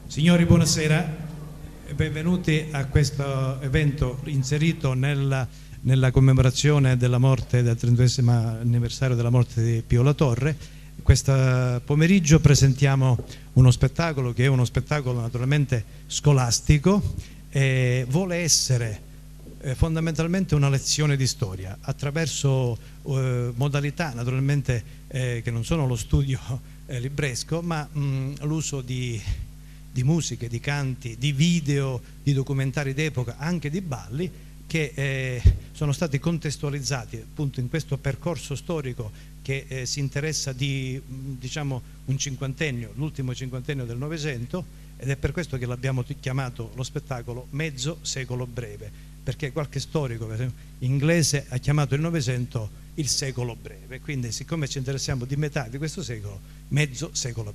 Signori, buonasera e benvenuti a questo evento inserito nella commemorazione della morte, del 32esimo anniversario della morte di Pio La Torre. Questo pomeriggio presentiamo uno spettacolo che è uno spettacolo naturalmente scolastico e vuole essere fondamentalmente una lezione di storia attraverso modalità naturalmente che non sono lo studio libresco, ma l'uso di musiche, di canti, di video, di documentari d'epoca, anche di balli che sono stati contestualizzati appunto in questo percorso storico che si interessa di diciamo un cinquantennio, l'ultimo cinquantennio del Novecento, ed è per questo che l'abbiamo chiamato lo spettacolo Mezzo secolo breve, perché qualche storico per esempio, inglese ha chiamato il Novecento il secolo breve, quindi siccome ci interessiamo di metà di questo secolo, mezzo secolo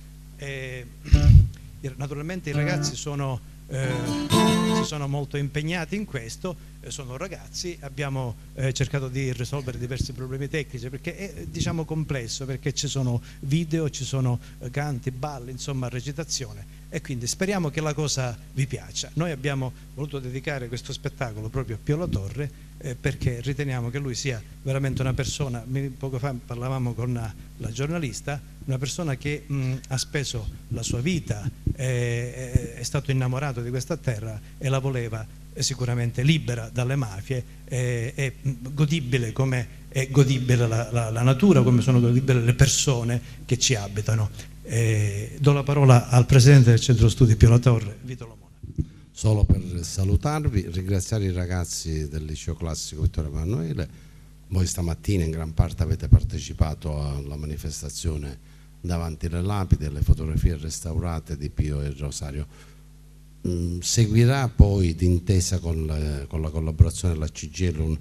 breve. Naturalmente i ragazzi si sono molto impegnati in questo, sono ragazzi, abbiamo cercato di risolvere diversi problemi tecnici perché è diciamo complesso, perché ci sono video, ci sono canti, balli, insomma recitazione, e quindi speriamo che la cosa vi piaccia. Noi abbiamo voluto dedicare questo spettacolo proprio a Pio La Torre perché riteniamo che lui sia veramente una persona, poco fa parlavamo con la giornalista, una persona che ha speso la sua vita, è stato innamorato di questa terra e la voleva sicuramente libera dalle mafie, è godibile come è godibile la natura, come sono godibili le persone che ci abitano. Do la parola al presidente del Centro Studi Pio La Torre, Vito Lomona. Solo per salutarvi, ringraziare i ragazzi del Liceo Classico Vittorio Emanuele. Voi stamattina in gran parte avete partecipato alla manifestazione davanti alle lapidi, alle fotografie restaurate di Pio e Rosario. Seguirà poi, d'intesa con la collaborazione della CGIL,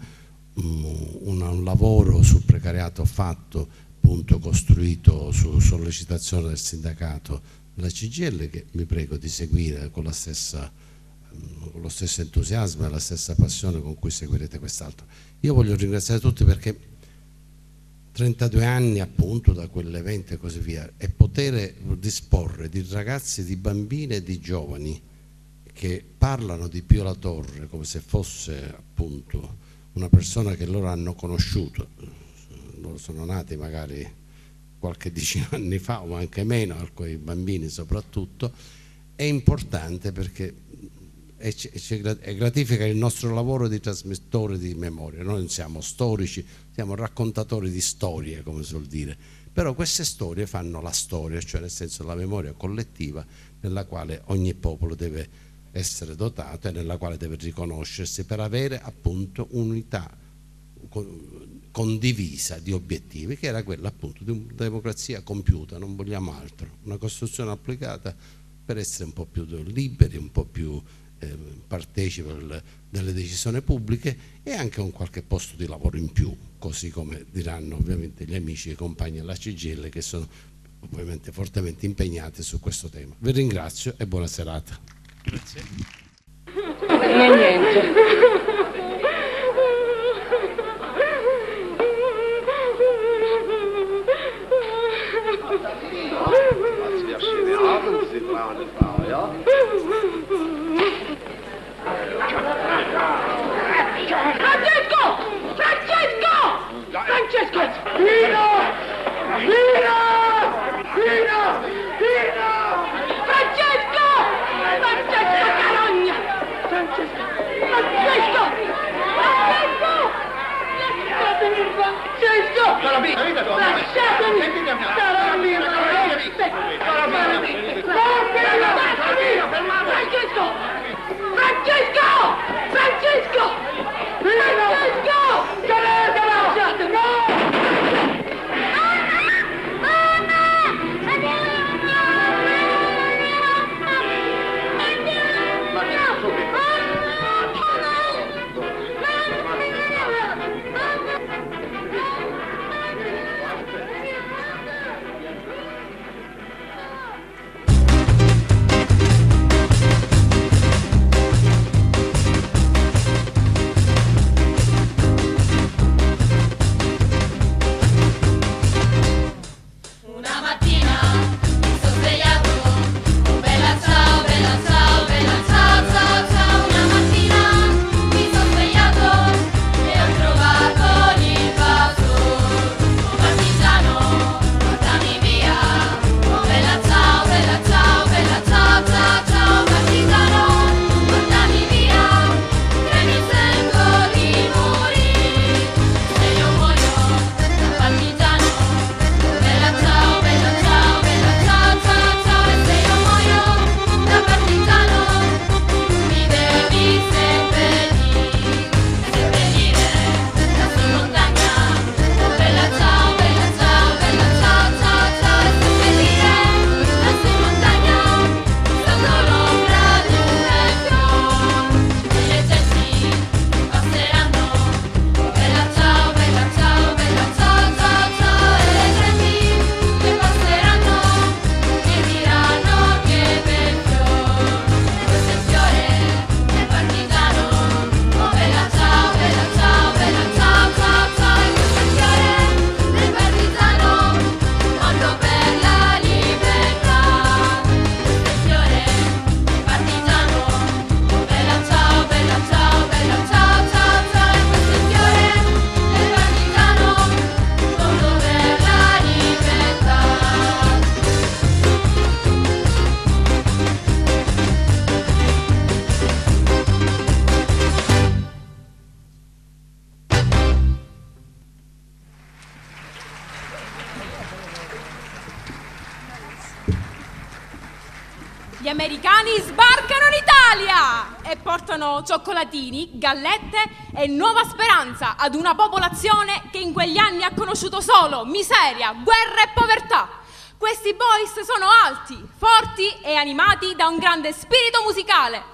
un lavoro sul precariato fatto, appunto costruito su sollecitazione del sindacato della CGIL, che vi prego di seguire con lo stesso entusiasmo e la stessa passione con cui seguirete quest'altro. Io voglio ringraziare tutti perché 32 anni appunto da quell'evento e così via, e poter disporre di ragazzi, di bambini e di giovani che parlano di Pio La Torre come se fosse appunto una persona che loro hanno conosciuto. Loro sono nati magari qualche decina di anni fa o anche meno, alcuni bambini soprattutto, è importante perché gratifica il nostro lavoro di trasmettore di memoria. Noi non siamo storici, siamo raccontatori di storie, come si suol dire, però queste storie fanno la storia, cioè nel senso la memoria collettiva nella quale ogni popolo deve essere dotato e nella quale deve riconoscersi per avere appunto unità condivisa di obiettivi, che era quella appunto di una democrazia compiuta, non vogliamo altro, una Costituzione applicata per essere un po' più liberi, un po' più partecipi delle decisioni pubbliche e anche un qualche posto di lavoro in più, così come diranno ovviamente gli amici e i compagni della CGIL che sono ovviamente fortemente impegnati su questo tema. Vi ringrazio e buona serata. Grazie. Niente. Francesco! Pino! Francesco! Carogna! Francesco! Lasciatemi! Francesco! Gli americani sbarcano in Italia e portano cioccolatini, gallette e nuova speranza ad una popolazione che in quegli anni ha conosciuto solo miseria, guerra e povertà. Questi boys sono alti, forti e animati da un grande spirito musicale.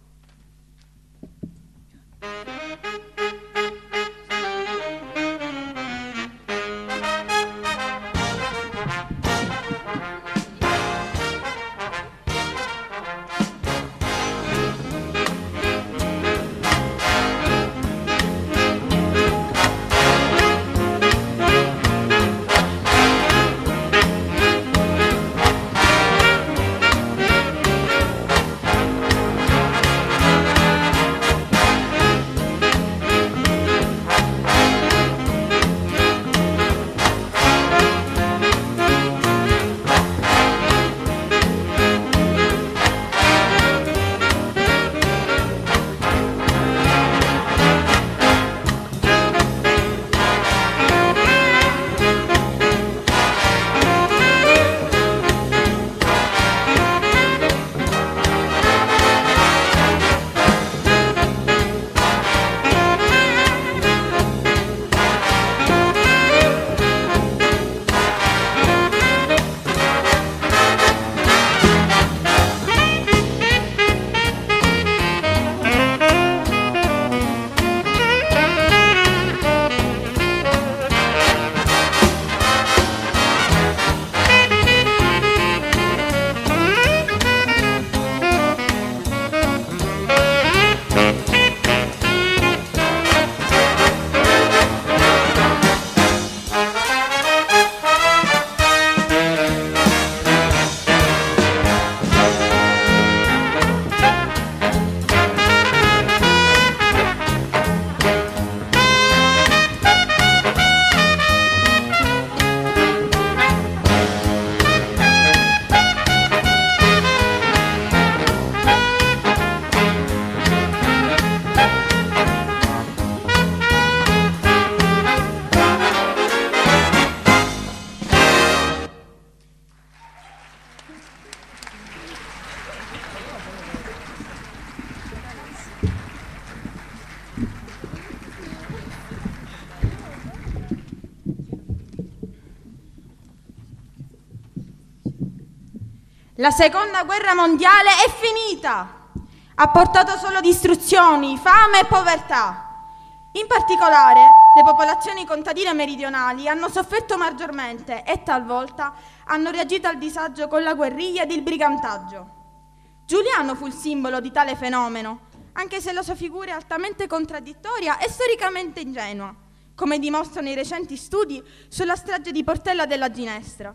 La seconda guerra mondiale è finita. Ha portato solo distruzioni, fame e povertà. In particolare, le popolazioni contadine meridionali hanno sofferto maggiormente e talvolta hanno reagito al disagio con la guerriglia ed il brigantaggio. Giuliano fu il simbolo di tale fenomeno, anche se la sua figura è altamente contraddittoria e storicamente ingenua, come dimostrano i recenti studi sulla strage di Portella della Ginestra.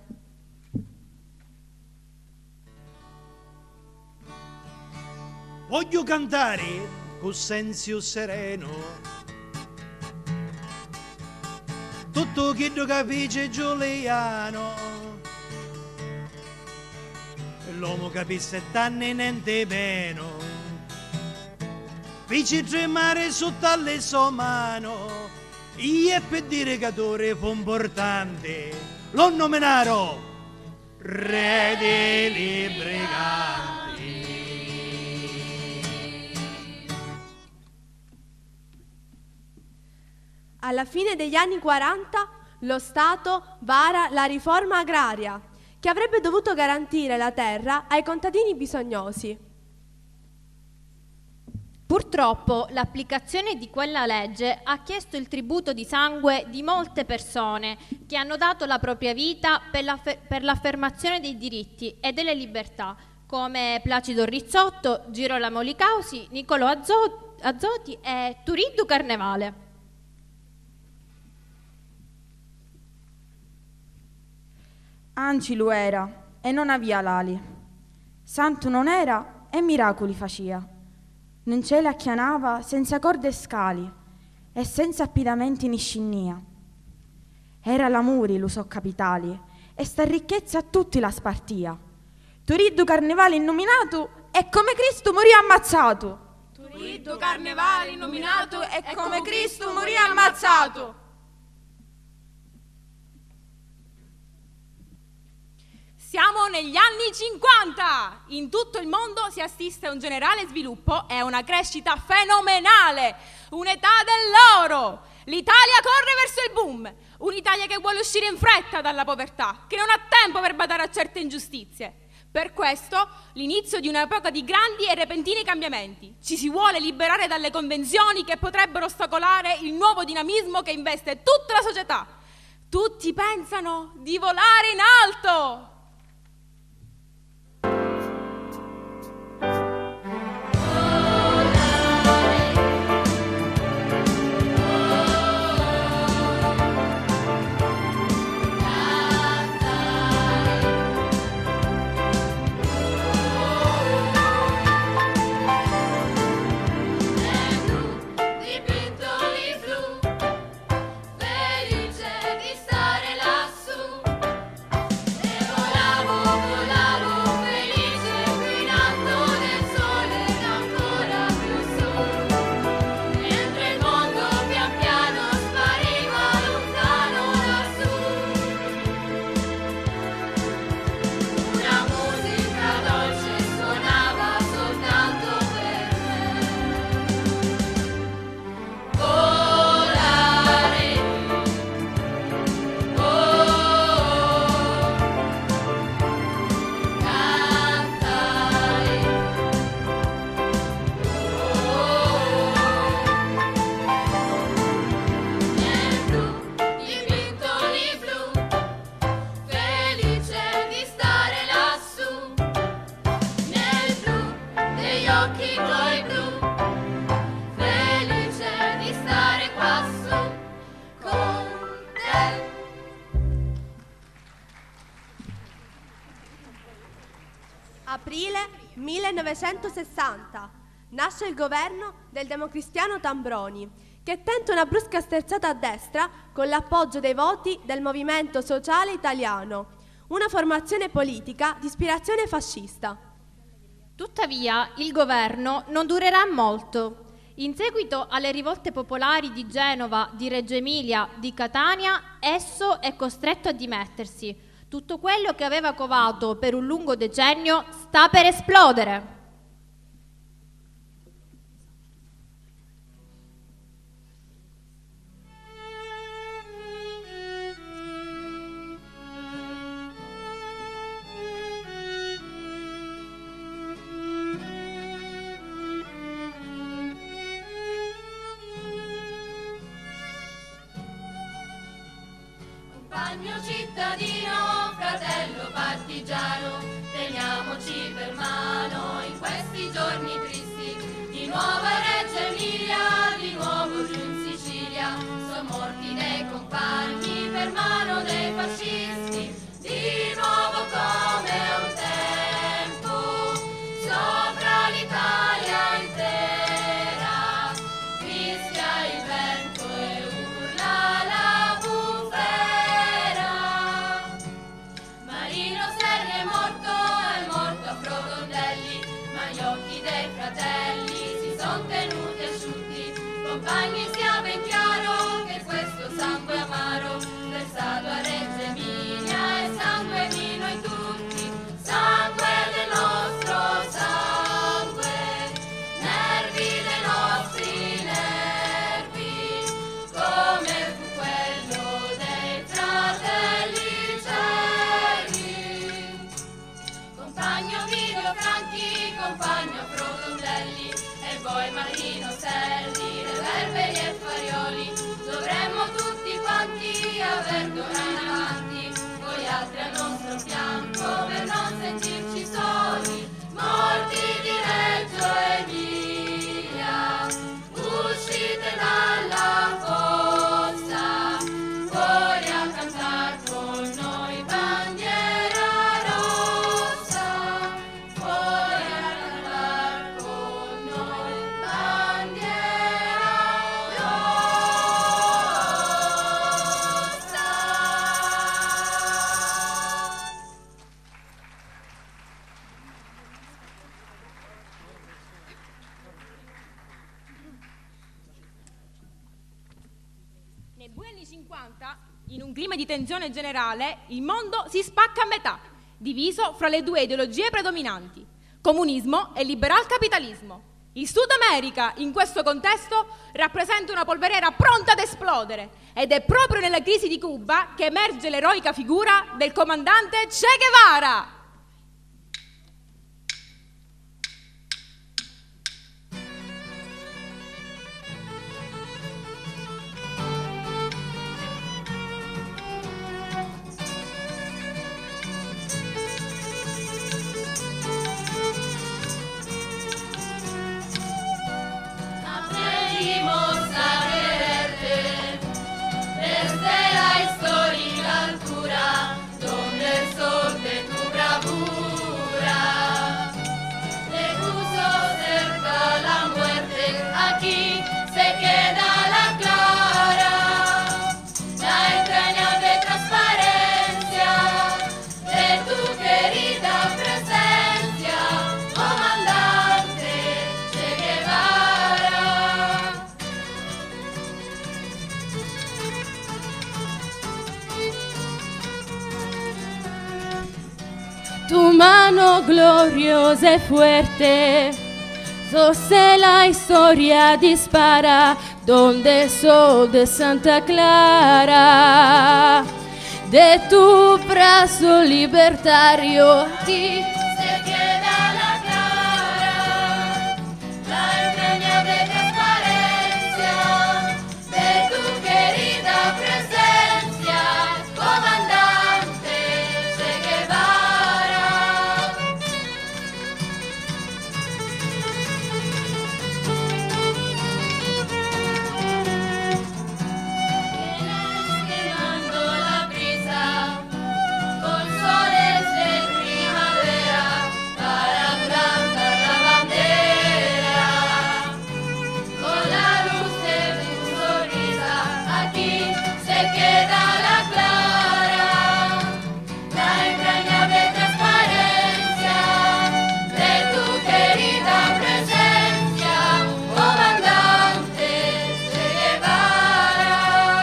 Voglio cantare con senso sereno tutto quello che fece Giuliano. L'uomo capì 7 anni niente meno, fece tremare sotto alle sue mani. Io per dire che fu importante, lo nominarono re dei briganti. Alla fine degli anni 40 lo Stato vara la riforma agraria, che avrebbe dovuto garantire la terra ai contadini bisognosi. Purtroppo l'applicazione di quella legge ha chiesto il tributo di sangue di molte persone che hanno dato la propria vita per l'affermazione dei diritti e delle libertà, come Placido Rizzotto, Girolamo Licausi, Niccolò Azzoti e Turiddu Carnevale. Ancilu era e non avia l'ali, santo non era e miracoli facia, non ce la chianava senza corde e scali e senza appidamenti ni scinnia. Era l'amuri l'usò capitali e sta ricchezza a tutti la spartia. Turiddu Carnevale innominato e come Cristo morì ammazzato. Turiddu Carnevale innominato e come Cristo morì ammazzato. Siamo negli anni 50. In tutto il mondo si assiste a un generale sviluppo e a una crescita fenomenale. Un'età dell'oro. L'Italia corre verso il boom. Un'Italia che vuole uscire in fretta dalla povertà, che non ha tempo per badare a certe ingiustizie. Per questo, l'inizio di un'epoca di grandi e repentini cambiamenti. Ci si vuole liberare dalle convenzioni che potrebbero ostacolare il nuovo dinamismo che investe tutta la società. Tutti pensano di volare in alto. Aprile 1960. Nasce il governo del democristiano Tambroni, che tenta una brusca sterzata a destra con l'appoggio dei voti del Movimento Sociale Italiano, una formazione politica di ispirazione fascista. Tuttavia, il governo non durerà molto. In seguito alle rivolte popolari di Genova, di Reggio Emilia, di Catania, esso è costretto a dimettersi. Tutto quello che aveva covato per un lungo decennio sta per esplodere. Compagno cittadino, fratello partigiano, teniamoci per mano in questi giorni tristi. Di nuovo a Reggio Emilia, di nuovo giù in Sicilia, son morti dei compagni per mano dei fascisti. Di nuovo come un tempo, sopra l'Italia intera, fischia il vento e urla la bufera. Marino Serri è morto a Frogondelli, ma gli occhi dei fratelli si son tenuti asciutti. Compagni, sia ben chiaro che questo sangue amaro versato a Reggio Emilia è sangue di noi tutti, sangue del nostro sangue, nervi dei nostri nervi, come fu quello dei fratelli Ceri. Compagno Ovidio Franchi, compagno Frogondelli, e voi Marino Serri, Reverberi e Farioli, dovremmo tutti quanti aver d'ora in avanti, voi altri al nostro fianco, per non sentirci soli, morti di Reggio Emilia. Uscite dalla fossa, fuori a cantar con noi bandiera rossa, fuori a cantar con noi bandiera rossa. Nei buoni anni 50, in un clima di tensione generale, il mondo si spacca a metà. diviso fra le due ideologie predominanti, comunismo e liberal capitalismo. Il Sud America, in questo contesto, rappresenta una polveriera pronta ad esplodere ed è proprio nella crisi di Cuba che emerge l'eroica figura del comandante Che Guevara. Aprendimos a quererte desde la histórica altura donde el sol de tu bravura te puso cerca la muerte. Aquí se queda la clara, la entrañable transparencia de tu querida presencia, comandante Che Guevara. Tu mano gloriosa y fuerte, donde la historia dispara, donde el sol de Santa Clara, de tu brazo libertario, aquí se queda la clara, la entrañable transparencia de tu querida presencia, comandante Che Guevara. Quemando la brisa con soles de primavera para plantar la bandera, con la luz de tu sonrisa aquí se queda la clara, la entrañable transparencia de tu querida presencia, comandante Che Guevara.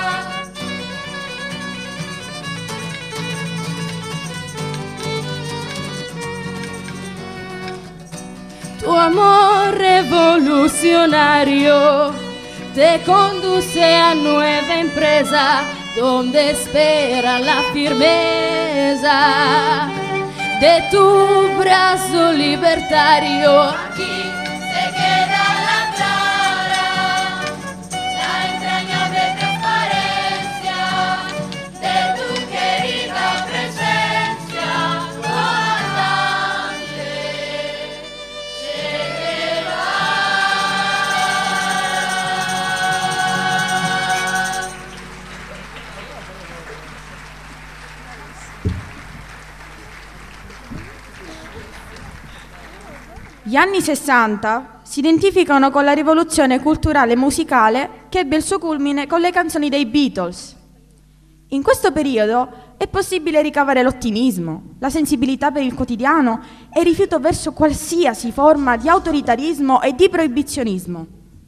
Tu amor revolucionario te conduce a nueva empresa donde espera la firmeza de tu brazo libertario. Aquí se queda la clara, la entrañable transparencia de tu querida presencia, comandante Che Guevara. Gli anni 60 si identificano con la rivoluzione culturale e musicale che ebbe il suo culmine con le canzoni dei Beatles. In questo periodo è possibile ricavare l'ottimismo, la sensibilità per il quotidiano e il rifiuto verso qualsiasi forma di autoritarismo e di proibizionismo.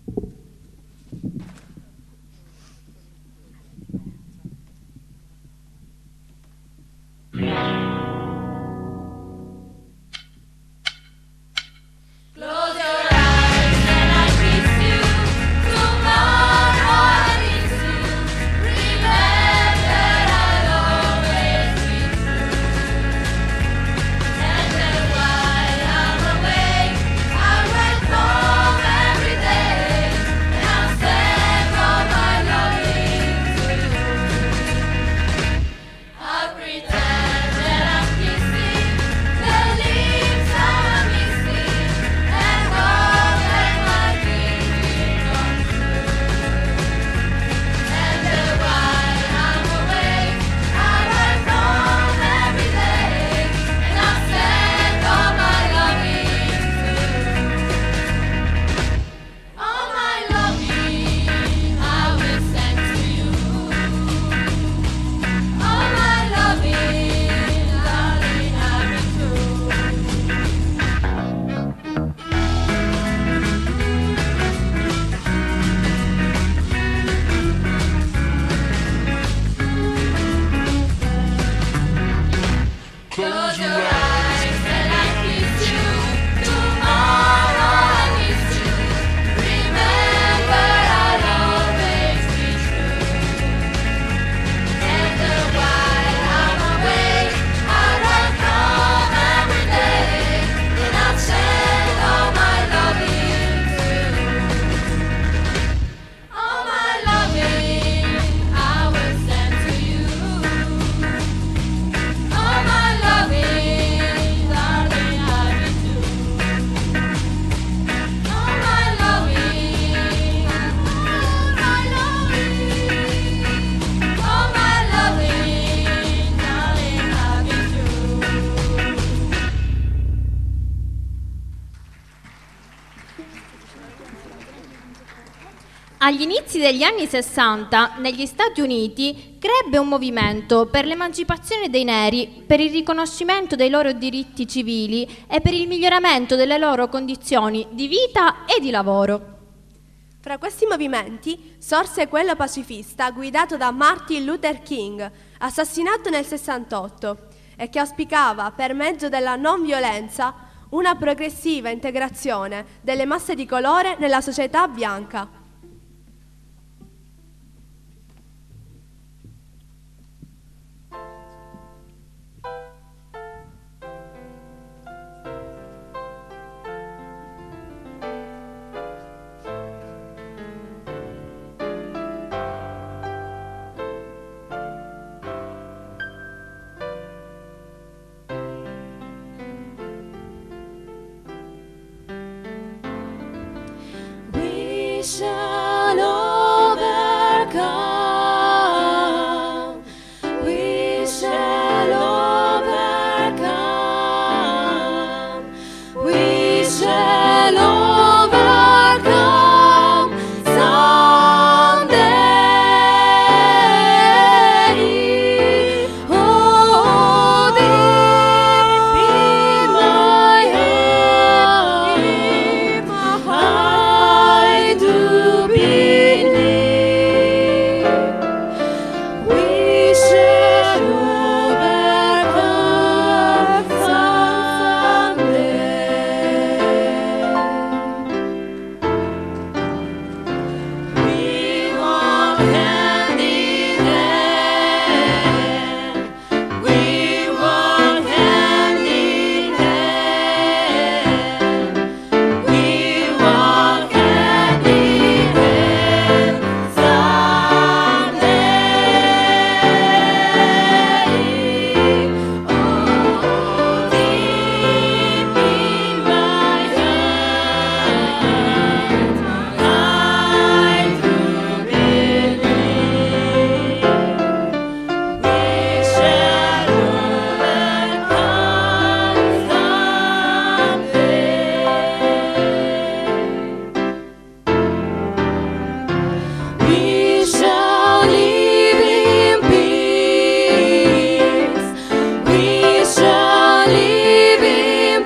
Close your eyes and I kiss you. Tomorrow I miss you. Remember I'll always be true. And then while I'm away, I write home every day. Agli inizi degli anni 60, negli Stati Uniti, crebbe un movimento per l'emancipazione dei neri, per il riconoscimento dei loro diritti civili e per il miglioramento delle loro condizioni di vita e di lavoro. Fra questi movimenti sorse quello pacifista guidato da Martin Luther King, assassinato nel 68, e che auspicava, per mezzo della non violenza, una progressiva integrazione delle masse di colore nella società bianca. Shall overcome. We shall overcome. We shall overcome someday. Oh, deep in my heart, I do believe we shall overcome someday. We walk hand in hand. We walk hand in hand. We walk hand in hand someday. Oh, deep in my heart, I do believe we shall overcome someday. We shall live in peace. We shall live in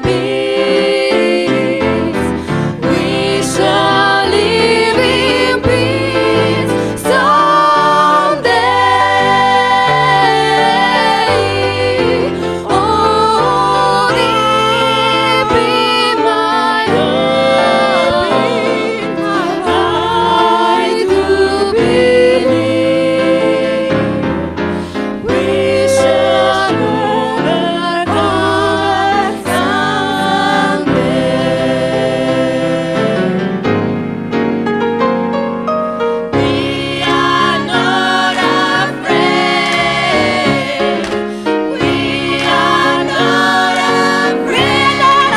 peace. We shall live in peace someday. Oh, deep in my heart, I do believe we shall overcome someday. We are not afraid. We are not afraid, not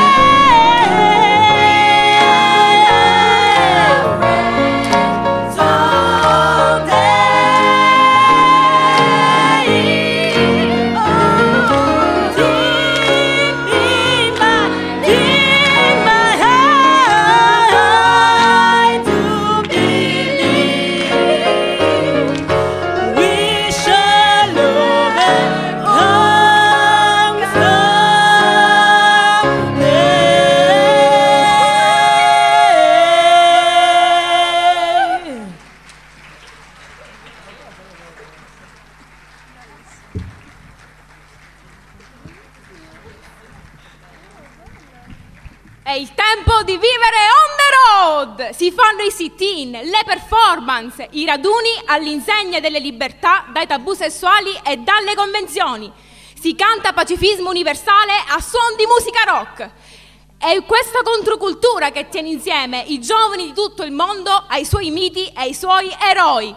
afraid. Someday, oh, deep in my heart, I do believe we shall overcome someday. È il tempo di vivere on the road! Si fanno i sit-in, le performance, i raduni all'insegna delle libertà dai tabù sessuali e dalle convenzioni. Si canta pacifismo universale a suon di musica rock. È questa controcultura che tiene insieme i giovani di tutto il mondo ai suoi miti e ai suoi eroi.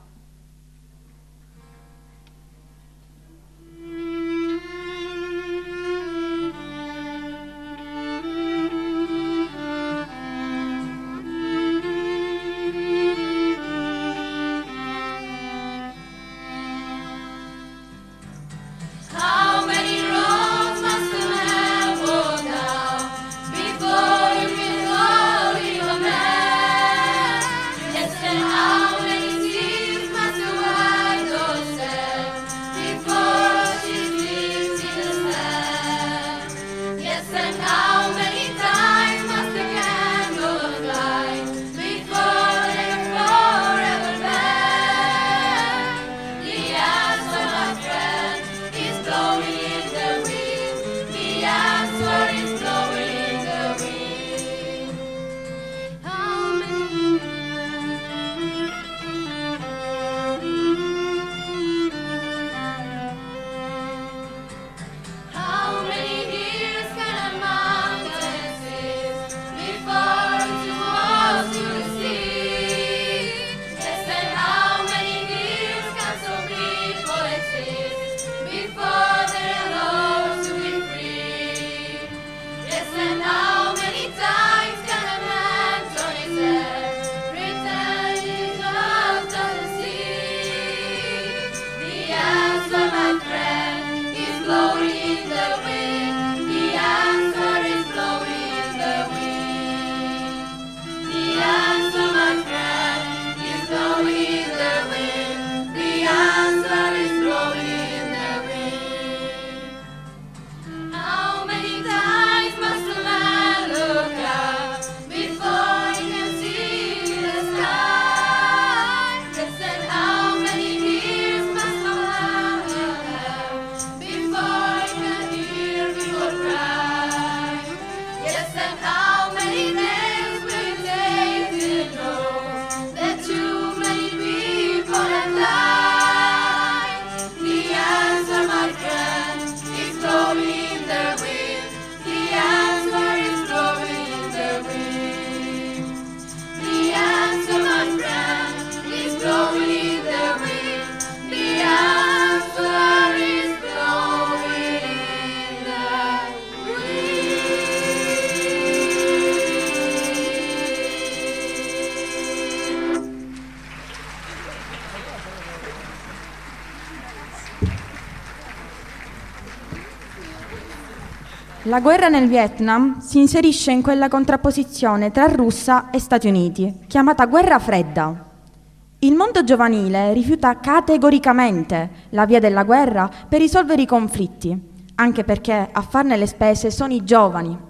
How many roads must a man walk down before he feels holy of man? Yes, La guerra nel Vietnam si inserisce in quella contrapposizione tra Russia e Stati Uniti, chiamata guerra fredda. Il mondo giovanile rifiuta categoricamente la via della guerra per risolvere i conflitti, anche perché a farne le spese sono i giovani.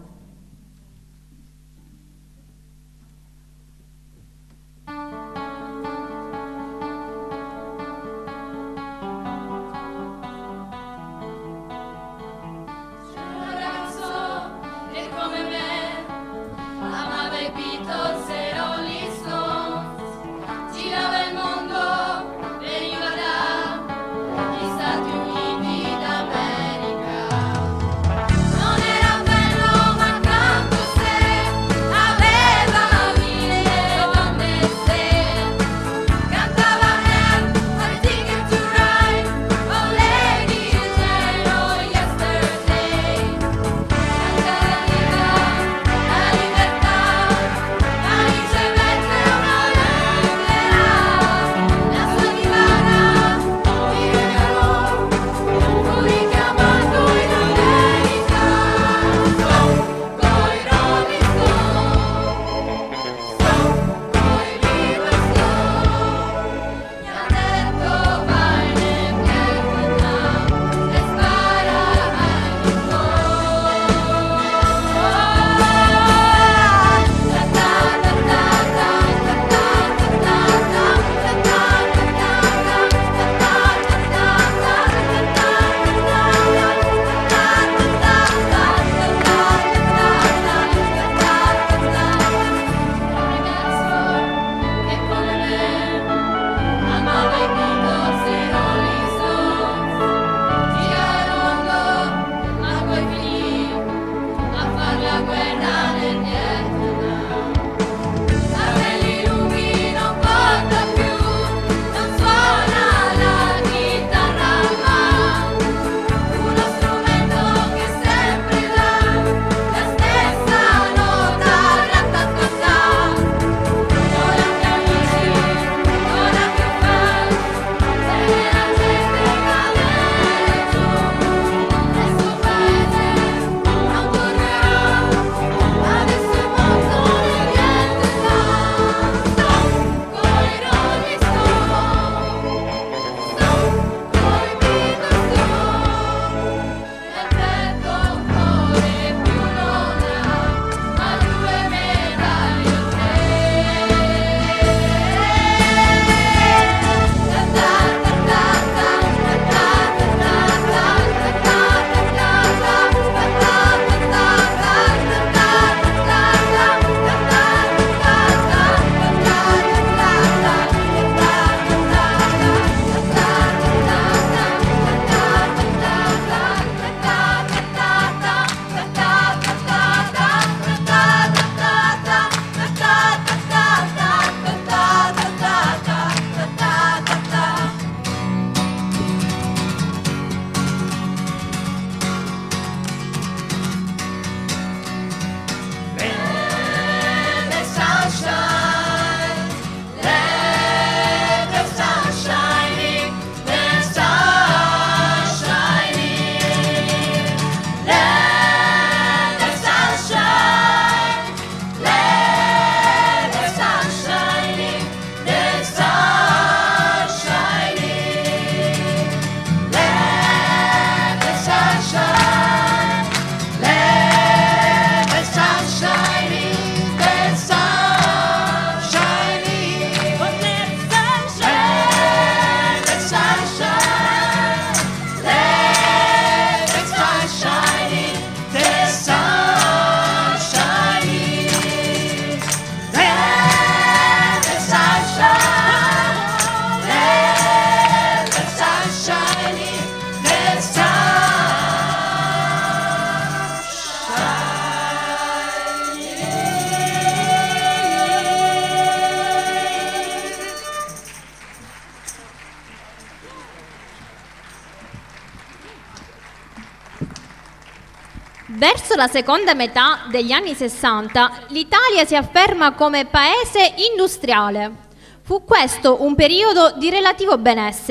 Verso la seconda metà degli anni 60 l'Italia si afferma come paese industriale. Fu questo un periodo di relativo benessere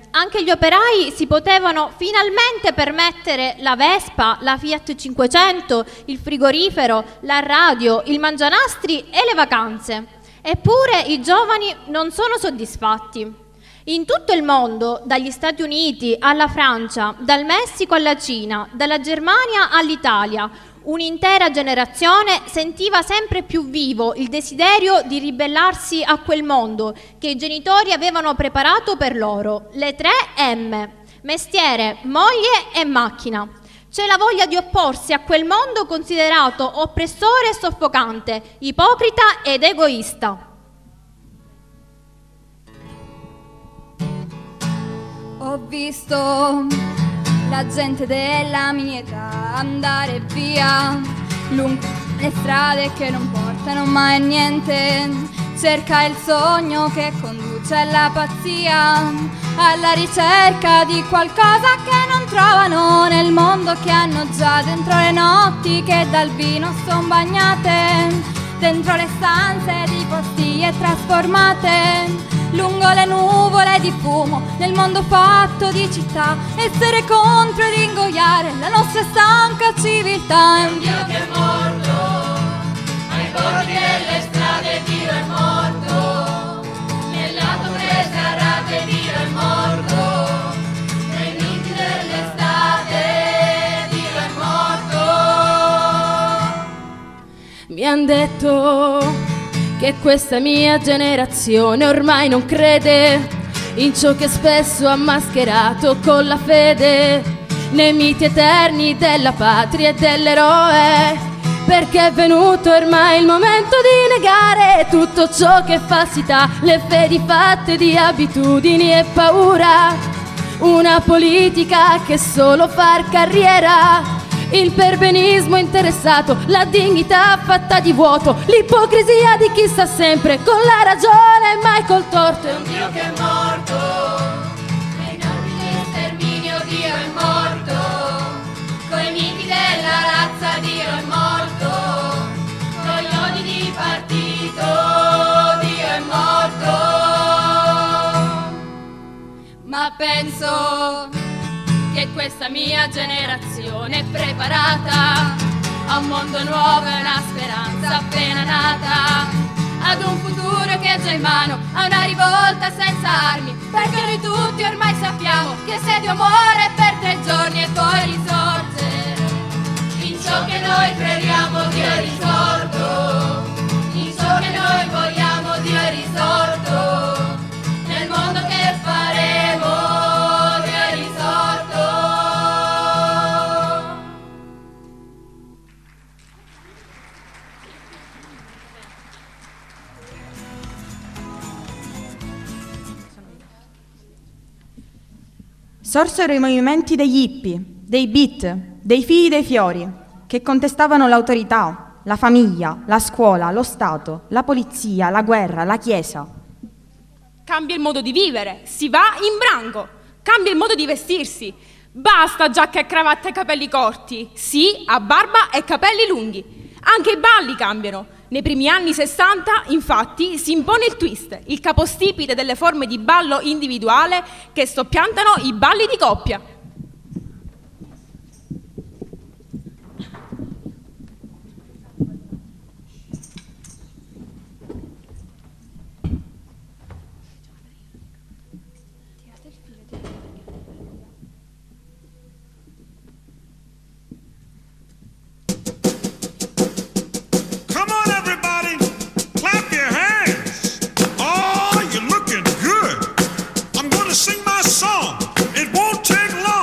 Anche gli operai si potevano finalmente permettere la Vespa, la Fiat 500, il frigorifero, la radio, il mangianastri e le vacanze. Eppure i giovani non sono soddisfatti. In tutto il mondo, dagli Stati Uniti alla Francia, dal Messico alla Cina, dalla Germania all'Italia, un'intera generazione sentiva sempre più vivo il desiderio di ribellarsi a quel mondo che i genitori avevano preparato per loro, le 3 M: mestiere, moglie e macchina. C'è la voglia di opporsi a quel mondo considerato oppressore e soffocante, ipocrita ed egoista. Ho visto la gente della mia età andare via lungo le strade che non portano mai a niente. Cerca il sogno che conduce alla pazzia, alla ricerca di qualcosa che non trovano nel mondo che hanno già dentro le notti che dal vino son bagnate, dentro le stanze di pastiglie trasformate, lungo le nuvole di fumo, nel mondo fatto di città, essere contro ed ingoiare la nostra stanca civiltà. È un Dio che è morto, ai bordi delle strade Dio è morto, nell'auto prese a rate Dio è morto, nei miti dell'estate Dio è morto. Mi han detto che questa mia generazione ormai non crede in ciò che spesso ha mascherato con la fede, nei miti eterni della patria e dell'eroe, perché è venuto ormai il momento di negare tutto ciò che è falsità, le fedi fatte di abitudini e paura, una politica che solo far carriera, il perbenismo interessato, la dignità fatta di vuoto, l'ipocrisia di chi sta sempre con la ragione e mai col torto. È un Dio che è morto, nei nomi di sterminio Dio è morto, coi miti della razza Dio è morto, con gli odi di partito Dio è morto. Ma penso che questa mia generazione è preparata a un mondo nuovo e una speranza appena nata, ad un futuro che è già in mano, a una rivolta senza armi, perché noi tutti ormai sappiamo che se Dio muore per 3 giorni e poi risorge, In ciò che noi crediamo Dio è risorto, in ciò che noi vogliamo Dio è risorto, nel mondo che faremo Dio è risorto. Sorsero i movimenti degli hippie, dei beat, dei figli dei fiori, che contestavano l'autorità, la famiglia, la scuola, lo Stato, la polizia, la guerra, la Chiesa. Cambia il modo di vivere, si va in branco, cambia il modo di vestirsi. Basta giacca e cravatta e capelli corti, sì a barba e capelli lunghi. Anche i balli cambiano. Nei primi anni 60, infatti, si impone il twist, il capostipite delle forme di ballo individuale che soppiantano i balli di coppia. Sing my song. It won't take long.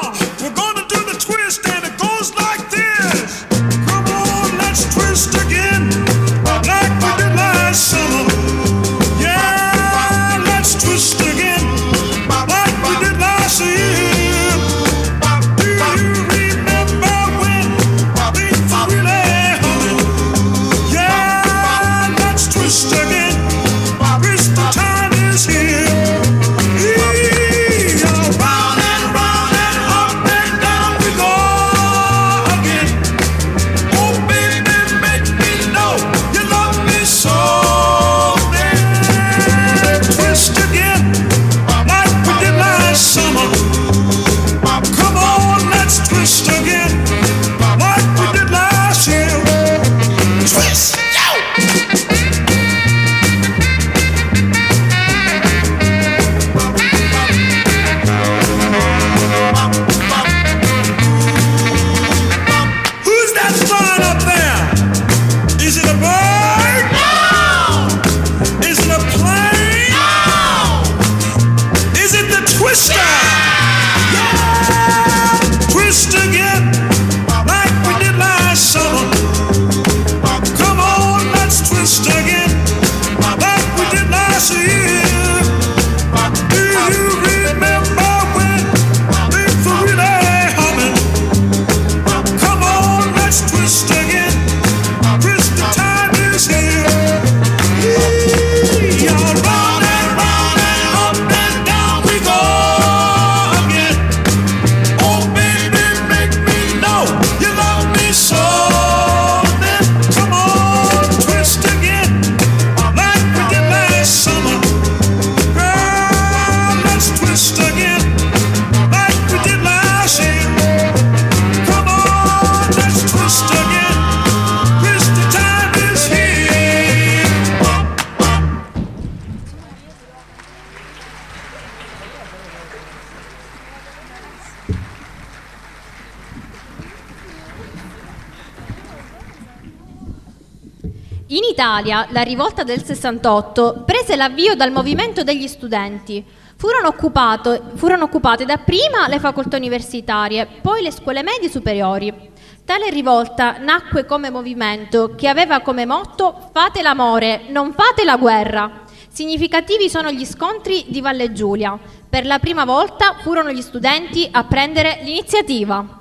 In Italia, la rivolta del 68 prese l'avvio dal movimento degli studenti. Furono occupate dapprima le facoltà universitarie, poi le scuole medie superiori. Tale rivolta nacque come movimento che aveva come motto «Fate l'amore, non fate la guerra». Significativi sono gli scontri di Valle Giulia. Per la prima volta furono gli studenti a prendere l'iniziativa.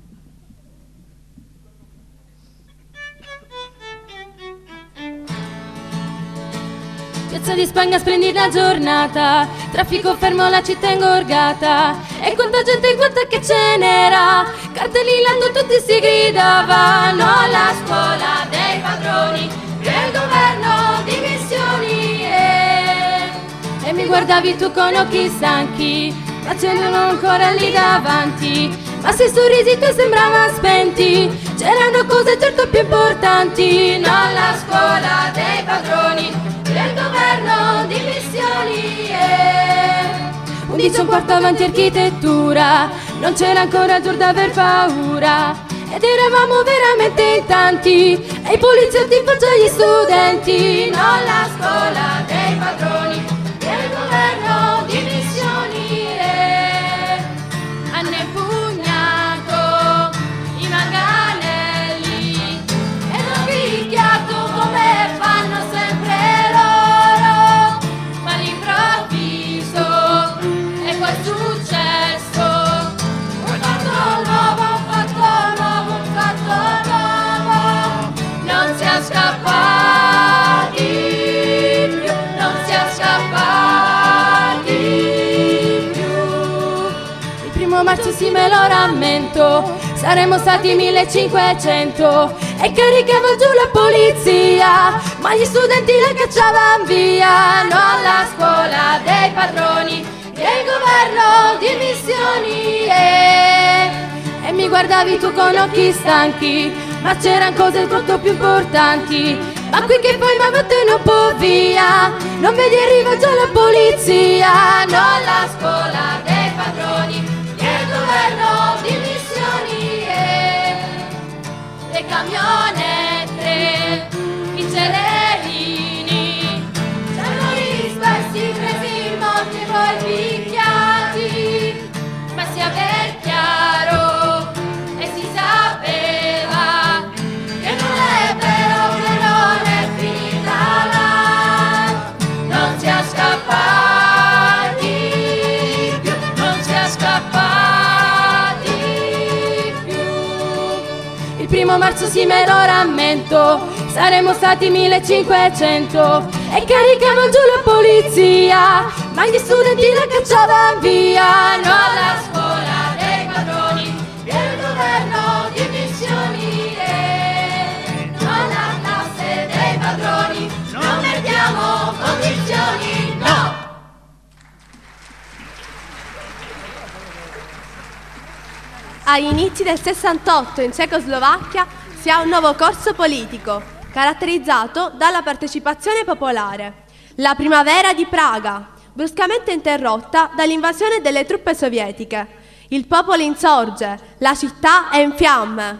Piazza di Spagna, splendida giornata, traffico fermo, la città ingorgata, e quanta gente, quanta che ce n'era, cartelli là tutti si gridavano, alla scuola dei padroni, del governo di missioni, e mi guardavi tu con occhi stanchi, facendolo ancora lì davanti, ma se i sorrisi tuoi sembravano spenti, c'erano cose certo più importanti, no, alla scuola dei padroni, del governo di missioni, 11 un quarto avanti architettura, non c'era ancora il giorno d'aver paura, ed eravamo veramente in tanti, e i poliziotti in faccia agli studenti, no, alla scuola dei padroni, del governo di missioni, hanno impugnato i manganelli e hanno picchiato come fanno sempre loro, ma all'improvviso è poi successo un fatto nuovo, non si è scappati più, non si è scappati più. Il 1° marzo sì, me lo rammento, saremmo stati 1500 e caricava giù la polizia, ma gli studenti la cacciavano via, no, alla scuola dei padroni, del governo di missioni, e mi guardavi tu con occhi stanchi, ma c'erano cose molto più importanti, ma qui che poi mi vattene un po' via, non vedi arriva già la polizia, no, alla scuola dei padroni, del governo di missioni, le camionette, i celerini, ci hanno rispersi, presi in morte e poi picchiati, ma sia ben chiaro e si sapeva che non è vero, che non è finita là, non si è scappati più, non si è scappati più. Il 1° marzo sì, me lo rammento, saremmo stati 1500 e caricavano giù la polizia, ma gli studenti la cacciavano via, no, alla scuola dei padroni, del governo di missioni, no, alla classe dei padroni, non mettiamo condizioni, no! Agli inizi del 68 in Cecoslovacchia si ha un nuovo corso politico, caratterizzato dalla partecipazione popolare. La primavera di Praga, bruscamente interrotta dall'invasione delle truppe sovietiche. Il popolo insorge, la città è in fiamme.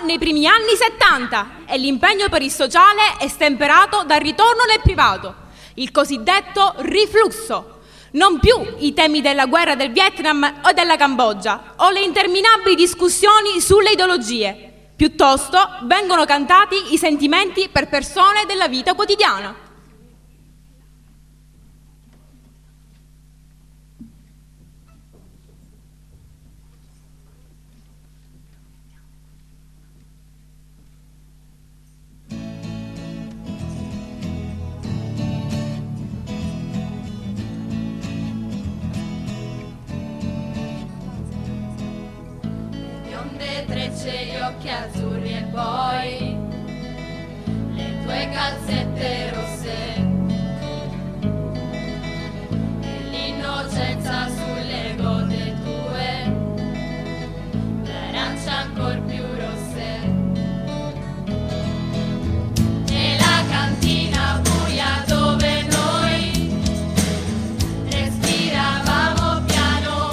nei primi anni 70 e l'impegno per il sociale è stemperato dal ritorno nel privato, il cosiddetto riflusso. Non più i temi della guerra del Vietnam o della Cambogia o le interminabili discussioni sulle ideologie. Piuttosto vengono cantati i sentimenti per persone della vita quotidiana. Trecce, gli occhi azzurri e poi le tue calzette rosse e l'innocenza sulle gote tue, le arance ancor più rosse e la cantina buia dove noi respiravamo piano.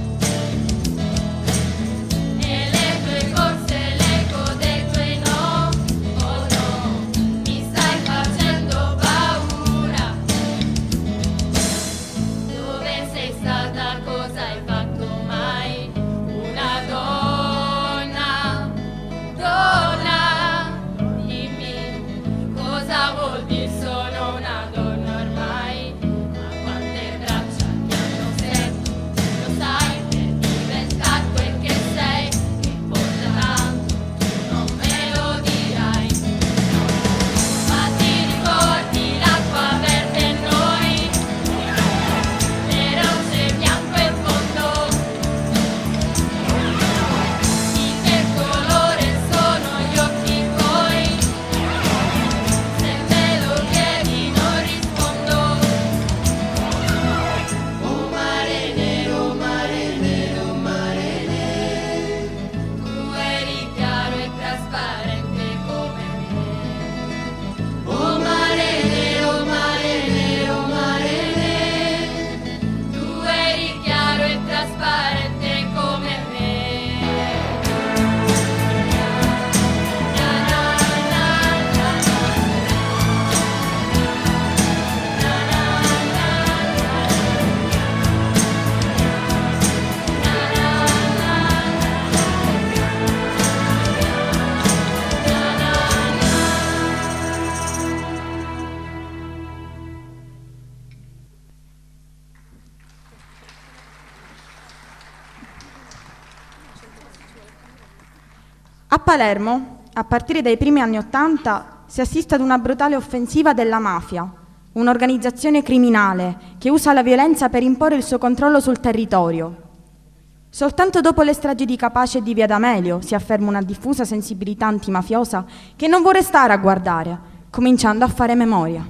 A Palermo, a partire dai primi anni '80, si assiste ad una brutale offensiva della mafia, un'organizzazione criminale che usa la violenza per imporre il suo controllo sul territorio. Soltanto dopo le stragi di Capaci e di Via D'Amelio si afferma una diffusa sensibilità antimafiosa che non vuole stare a guardare, cominciando a fare memoria.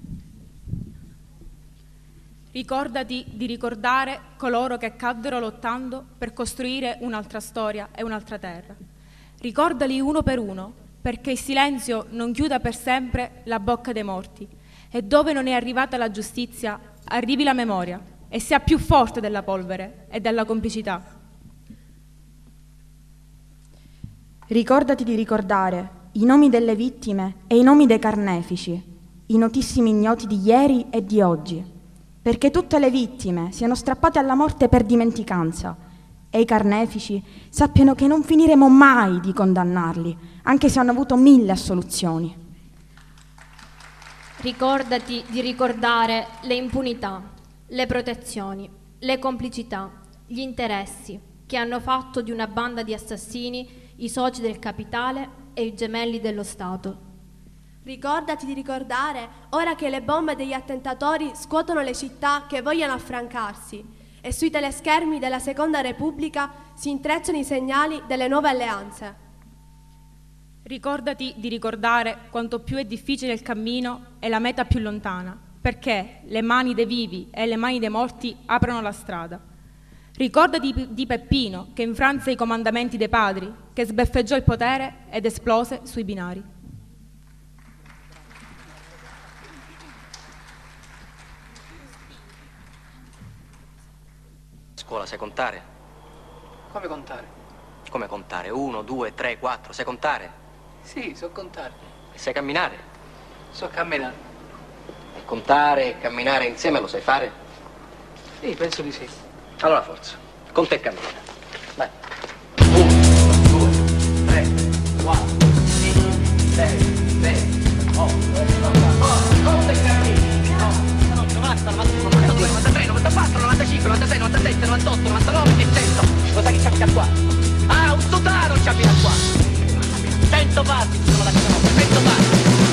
Ricordati di ricordare coloro che caddero lottando per costruire un'altra storia e un'altra terra. Ricordali uno per uno, perché il silenzio non chiuda per sempre la bocca dei morti e dove non è arrivata la giustizia arrivi la memoria e sia più forte della polvere e della complicità. Ricordati di ricordare i nomi delle vittime e i nomi dei carnefici, i notissimi ignoti di ieri e di oggi, perché tutte le vittime siano strappate alla morte per dimenticanza e i carnefici sappiano che non finiremo mai di condannarli, anche se hanno avuto 1000 assoluzioni. Ricordati di ricordare le impunità, le protezioni, le complicità, gli interessi che hanno fatto di una banda di assassini i soci del capitale e i gemelli dello Stato. Ricordati di ricordare, ora che le bombe degli attentatori scuotono le città che vogliono affrancarsi e sui teleschermi della Seconda Repubblica si intrecciano i segnali delle nuove alleanze. Ricordati di ricordare quanto più è difficile il cammino e la meta più lontana, perché le mani dei vivi e le mani dei morti aprono la strada. Ricordati di Peppino che infranse i comandamenti dei padri, che sbeffeggiò il potere ed esplose sui binari. Scuola, sai contare? Come contare? Come contare? 1, 2, 3, 4. Sai contare? Sì, so contare. E sai camminare? So camminare. E contare e camminare insieme lo sai fare? Sì, penso di sì. Allora forza, con te cammina. Vai. 1, 2, 3, 4, 5, 6, 7, 8, 9, con te cammini. 90, 91, 92, 93, 94, 95, 96, 97, 98, 99 e 100. Lo sai che c'abita qua? Ah, un totale c'abita qua. 100 passi, sono da casa nostra, 100 passi.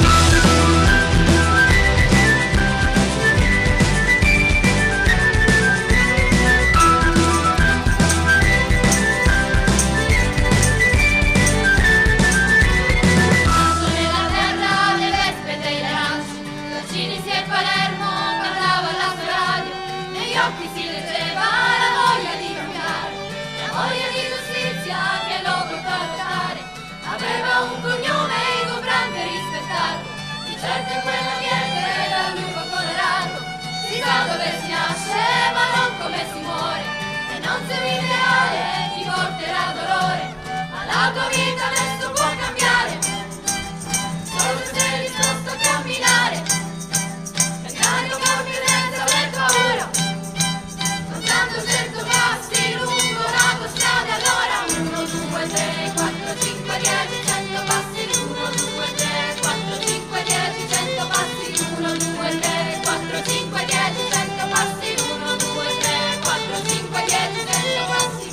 Occhi si leggeva la voglia di cambiare, la voglia di giustizia che lo portò a votare. Aveva un cognome ingombrante e rispettato, di certo in quell'ambiente dal lupo colorato. Si sa dove si nasce ma non come si muore, e non se l'ideale ti porterà dolore, ma la tua vita adesso può cambiare, solo se sei disposto a camminare, camminare con confidenza per paura. Contando 100 passi lungo la tua strada, allora 1, 2, 3, 4, 5, 10, 100 passi, 1, 2, 3, 4, 5, 10, 100 passi, 1, 2, 3, 4, 5, 10, 100 passi, 1, 2, 3, 4, 5, 10, 100 passi.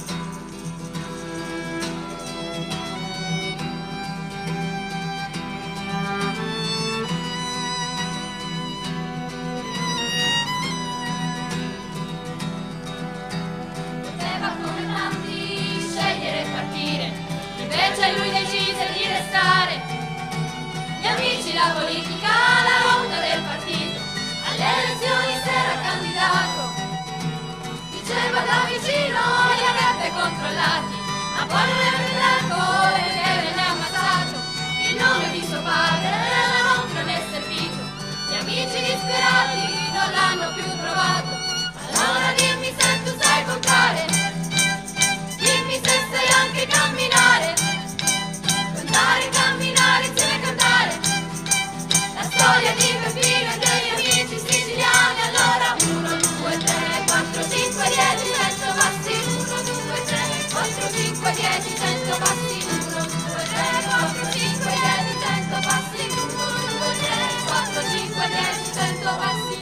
Invece lui decise di restare. Gli amici, la politica, la ronda del partito, alle elezioni si era candidato. Diceva da vicino li avrebbe controllati, ma poi non era franco e venne ammazzato. Il nome di suo padre non ne è servito, gli amici disperati non l'hanno più trovato. Allora dimmi se tu sai contare, dimmi se sai anche camminare. Cantare, camminare, insieme a cantare la storia di Peppino e degli amici siciliani. Allora 1, 2, 3, 4, 5, 10, 100 passi, 1, 2, 3, 4, 5, 10, 100 passi, 1, 2, 3, 4, 5, 10, 100 passi, 1, 2, 3, 4, 5, 10, 100 passi.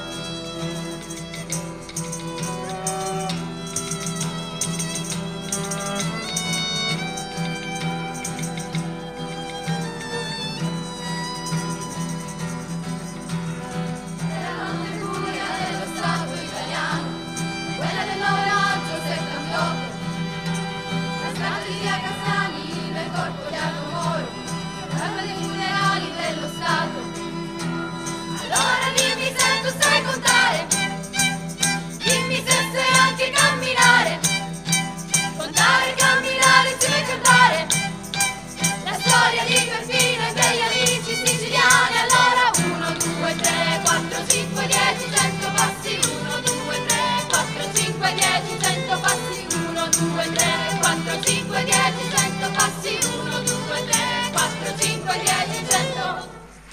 Allora dimmi se tu sai contare, dimmi se sai anche camminare. Contare, camminare, insieme a cantare la storia di Perfino e degli amici siciliani. Allora 1, 2, 3, 4, 5, 10, 100 passi, 1, 2, 3, 4, 5, 10, 100 passi, 1, 2, 3, 4, 5, 10, 100 passi, 1, 2, 3, 4, 5, 10, 100.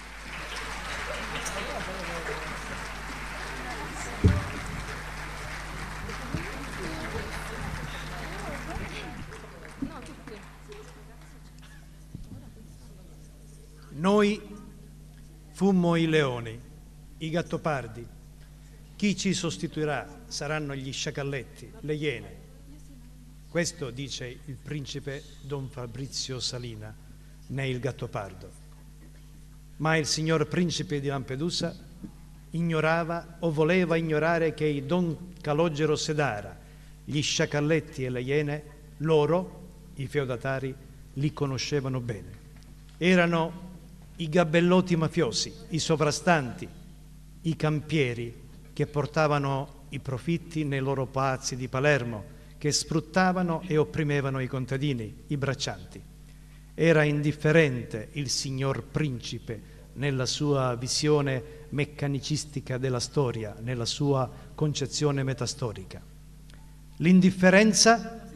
Noi fummo i leoni, i gattopardi. Chi ci sostituirà saranno gli sciacalletti, le iene. Questo dice il principe Don Fabrizio Salina né il Gattopardo. Ma il signor principe di Lampedusa ignorava o voleva ignorare che i Don Calogero Sedara, gli sciacalletti e le iene, loro, i feudatari, li conoscevano bene. Erano i gabellotti mafiosi, i sovrastanti, i campieri che portavano i profitti nei loro palazzi di Palermo, che sfruttavano e opprimevano i contadini, i braccianti. Era indifferente il signor principe nella sua visione meccanicistica della storia, nella sua concezione metastorica. L'indifferenza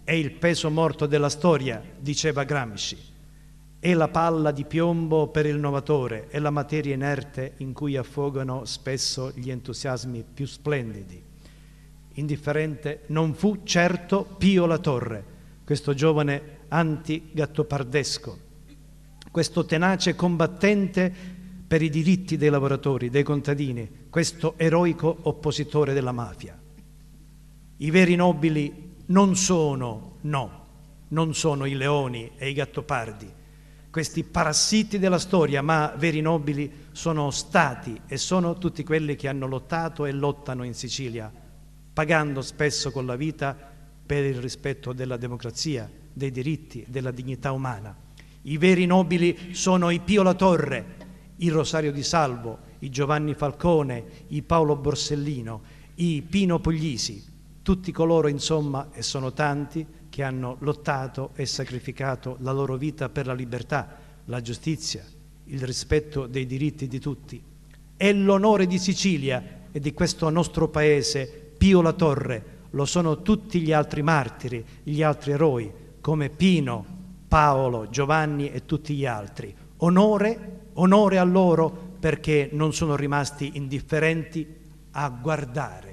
è il peso morto della storia, diceva Gramsci, è la palla di piombo per il novatore, è la materia inerte in cui affogano spesso gli entusiasmi più splendidi. Indifferente non fu certo Pio La Torre, questo giovane anti-gattopardesco, questo tenace combattente per i diritti dei lavoratori, dei contadini, questo eroico oppositore della mafia. I veri nobili non sono i leoni e i gattopardi, questi parassiti della storia, ma veri nobili sono stati e sono tutti quelli che hanno lottato e lottano in Sicilia, pagando spesso con la vita per il rispetto della democrazia, dei diritti, della dignità umana. I veri nobili sono i Pio La Torre, il Rosario Di Salvo, i Giovanni Falcone, i Paolo Borsellino, i Pino Puglisi, tutti coloro, insomma, e sono tanti, che hanno lottato e sacrificato la loro vita per la libertà, la giustizia, il rispetto dei diritti di tutti. È l'onore di Sicilia e di questo nostro paese Pio La Torre, lo sono tutti gli altri martiri, gli altri eroi, come Pino, Paolo, Giovanni e tutti gli altri. Onore a loro perché non sono rimasti indifferenti a guardare.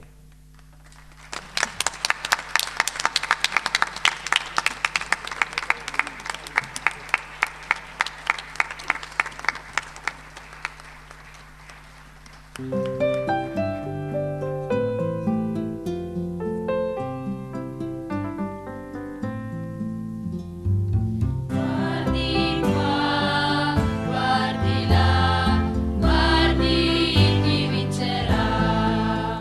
Guardi qua, guardi là, guardi chi vincerà.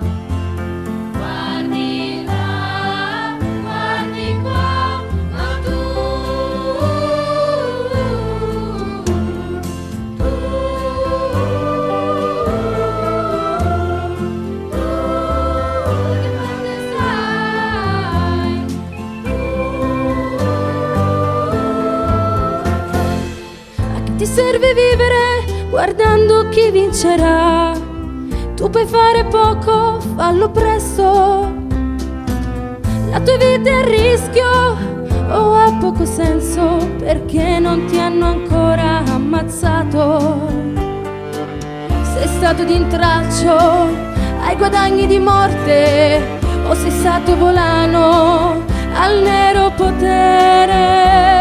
Guardi là, guardi qua, ma tu che parte sai? A che ti serve vivere guardando chi vincerà? Tu puoi fare poco, fallo presto. La tua vita è a rischio o ha poco senso perché non ti hanno ancora ammazzato. Sei stato d'intralcio ai guadagni di morte o sei stato volano al nero potere.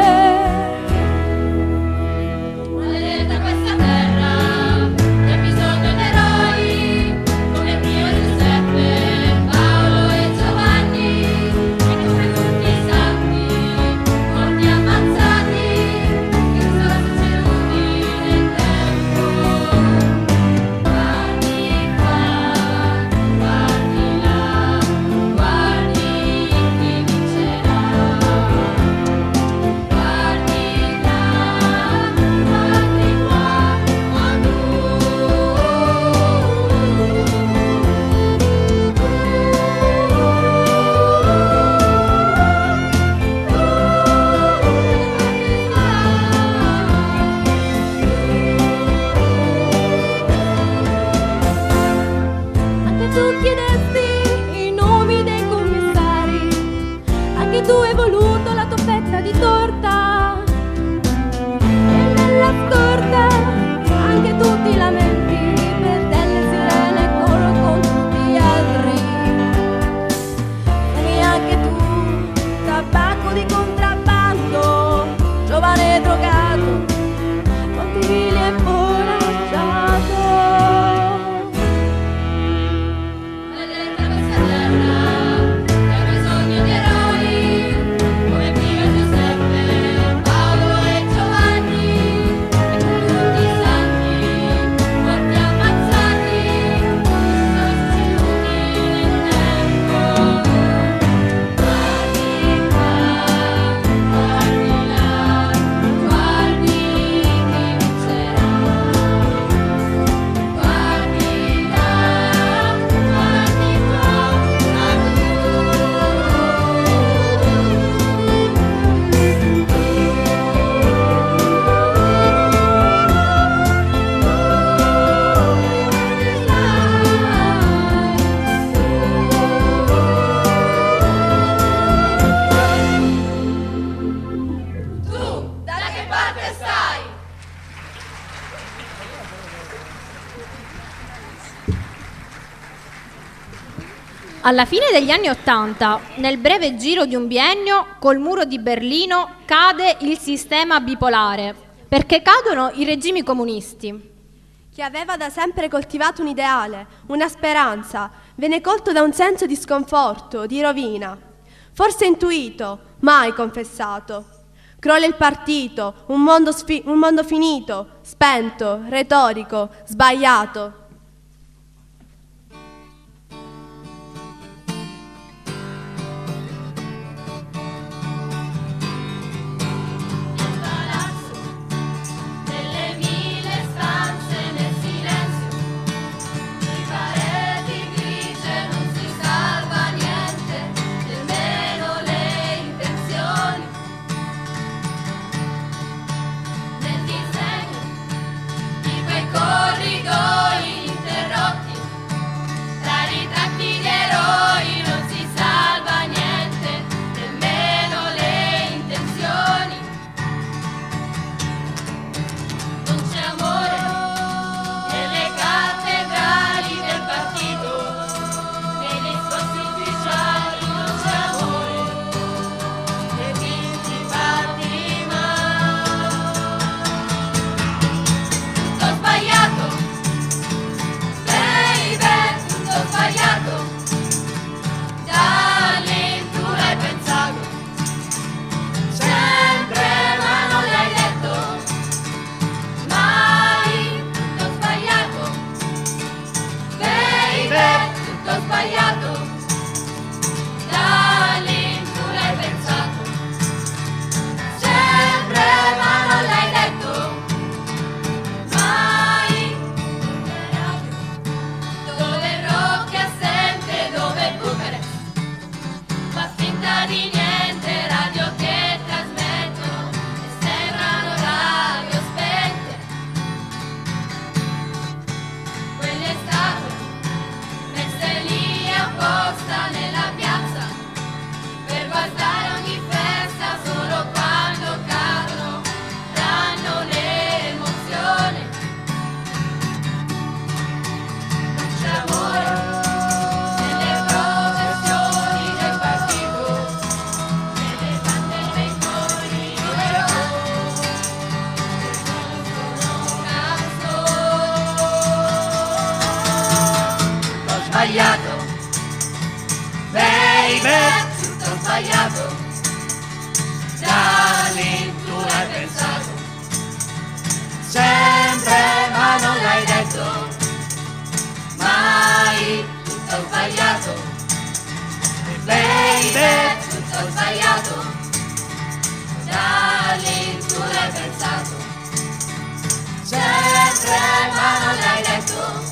Maledetta questa terra che ha bisogno di eroi come Pio e Giuseppe, Paolo e Giovanni, e come tutti i santi, morti ammazzati, che sono succeduti nel tempo. Guardi qua, guardi là, guardi chi vincerà. Alla fine degli anni '80, nel breve giro di un biennio, col muro di Berlino cade il sistema bipolare, perché cadono i regimi comunisti. Chi aveva da sempre coltivato un ideale, una speranza, venne colto da un senso di sconforto, di rovina. Forse intuito, mai confessato. Crolla il partito, un mondo finito, spento, retorico, sbagliato. Corridoi interrotti, tra ritratti di eroi non si salva niente, nemmeno le intenzioni. Non c'è amore nelle cattedrali del partito, nei discorsi ufficiali non c'è amore, nei principati mai. Tutto sbagliato. Sbagliato, da lì tu l'hai pensato, sempre ma non l'hai detto, mai tutto sbagliato, baby, tutto sbagliato, da lì tu l'hai pensato, sempre ma non l'hai detto, mai, dove Rocchi assente, dove Bucarest fa finta di niente, radio che trasmettono e sembrano radio spente. Quelle statue messe lì apposta nella piazza per guardare ogni festa, solo quando cadono danno l'emozione. Non c'è amore nelle processioni del partito, nelle bande dei cori tutto sbagliato, baby, tutto sbagliato, da lì tu l'hai pensato, sempre ma non l'hai detto, mai tutto sbagliato, baby, tutto sbagliato, da lì tu l'hai pensato, sempre ma non l'hai detto,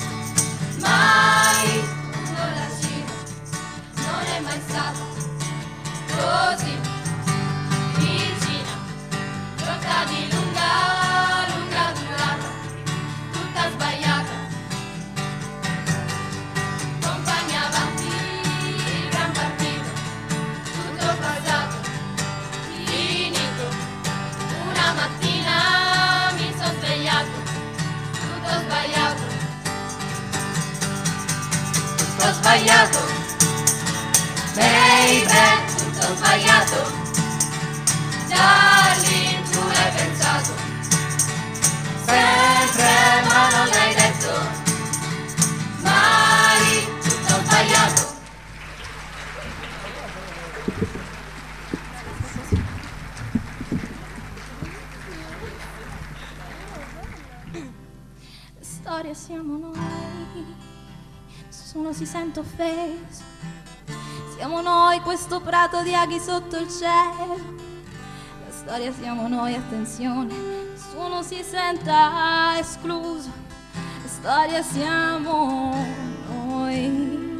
mai non la Cina non è mai stata così vicina, rotta di lunga, lunga durata, tutta sbagliata. Compagna avanti, il gran partito, tutto passato, finito. Una mattina mi son svegliato, tutto sbagliato, tutto sbagliato, baby, tutto sbagliato, darling, tu l'hai pensato, sempre ma non l'hai detto, mai tutto sbagliato. Storia siamo noi, nessuno si sente offeso. Siamo noi questo prato di aghi sotto il cielo. La storia siamo noi, attenzione, nessuno si senta escluso. La storia siamo noi.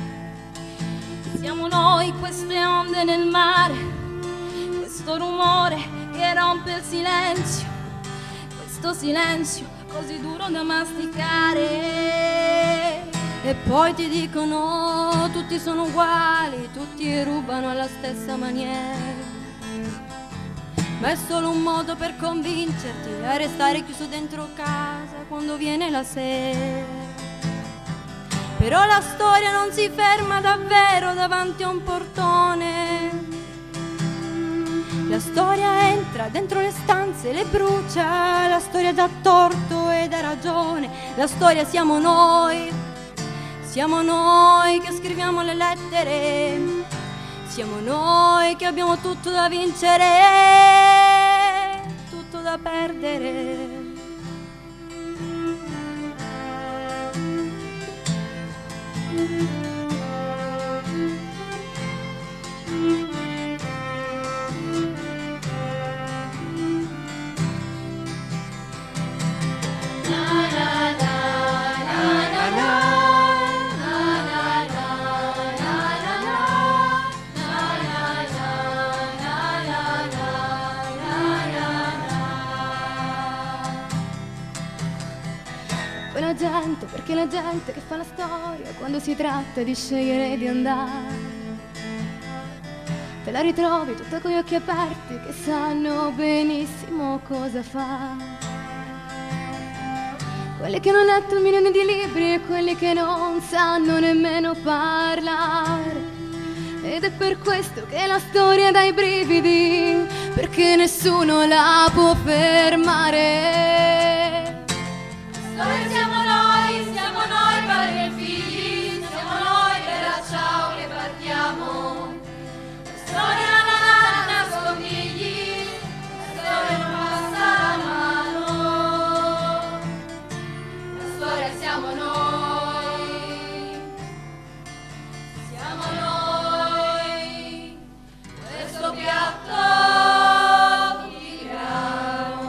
Siamo noi queste onde nel mare, questo rumore che rompe il silenzio, questo silenzio così duro da masticare. E poi ti dicono tutti sono uguali, tutti rubano alla stessa maniera. Ma è solo un modo per convincerti a restare chiuso dentro casa quando viene la sera. Però la storia non si ferma davvero davanti a un portone. La storia entra dentro le stanze, le brucia, la storia dà torto e dà ragione. La storia siamo noi che scriviamo le lettere, siamo noi che abbiamo tutto da vincere, tutto da perdere. Perché la gente che fa la storia, quando si tratta di scegliere di andare, te la ritrovi tutta con gli occhi aperti, che sanno benissimo cosa fa. Quelli che non hanno letto milioni di libri e quelli che non sanno nemmeno parlare. Ed è per questo che la storia dà i brividi, perché nessuno la può fermare. Storia siamo noi padri e figli, siamo noi per la ciao che partiamo. Storia non nascondigli, storia non passa la mano. La storia siamo noi, questo piatto di grano.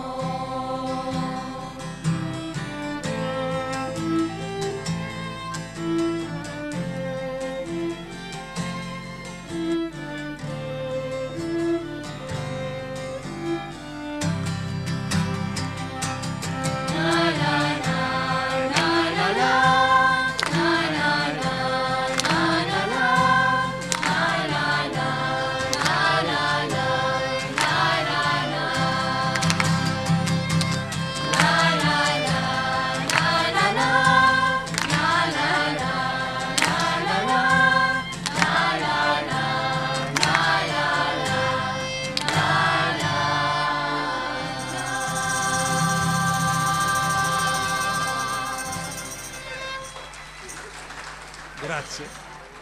Grazie.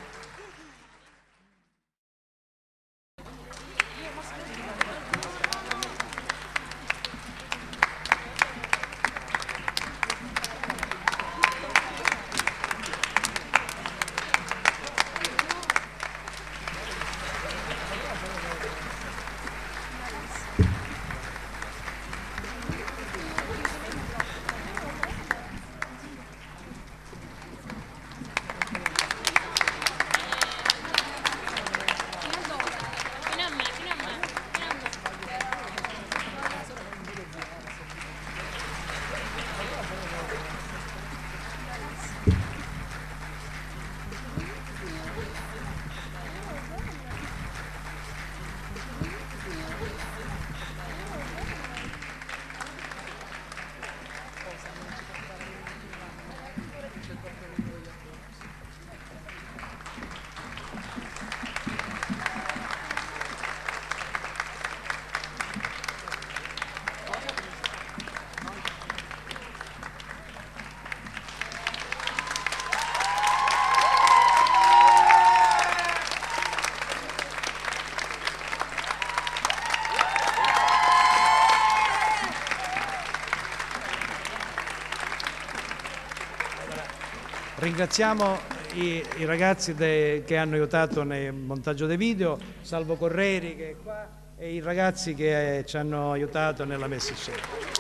Ringraziamo i ragazzi che hanno aiutato nel montaggio dei video, Salvo Correri che è qua, e i ragazzi che ci hanno aiutato nella messa in scena.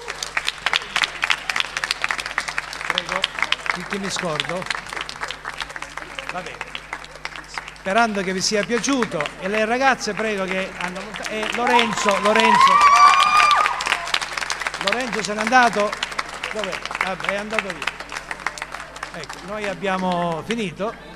Prego, chi mi scordo? Va bene. Sperando che vi sia piaciuto, e le ragazze prego che hanno montato, e Lorenzo se n'è andato? Dov'è? Vabbè, è andato via. Ecco, noi abbiamo finito.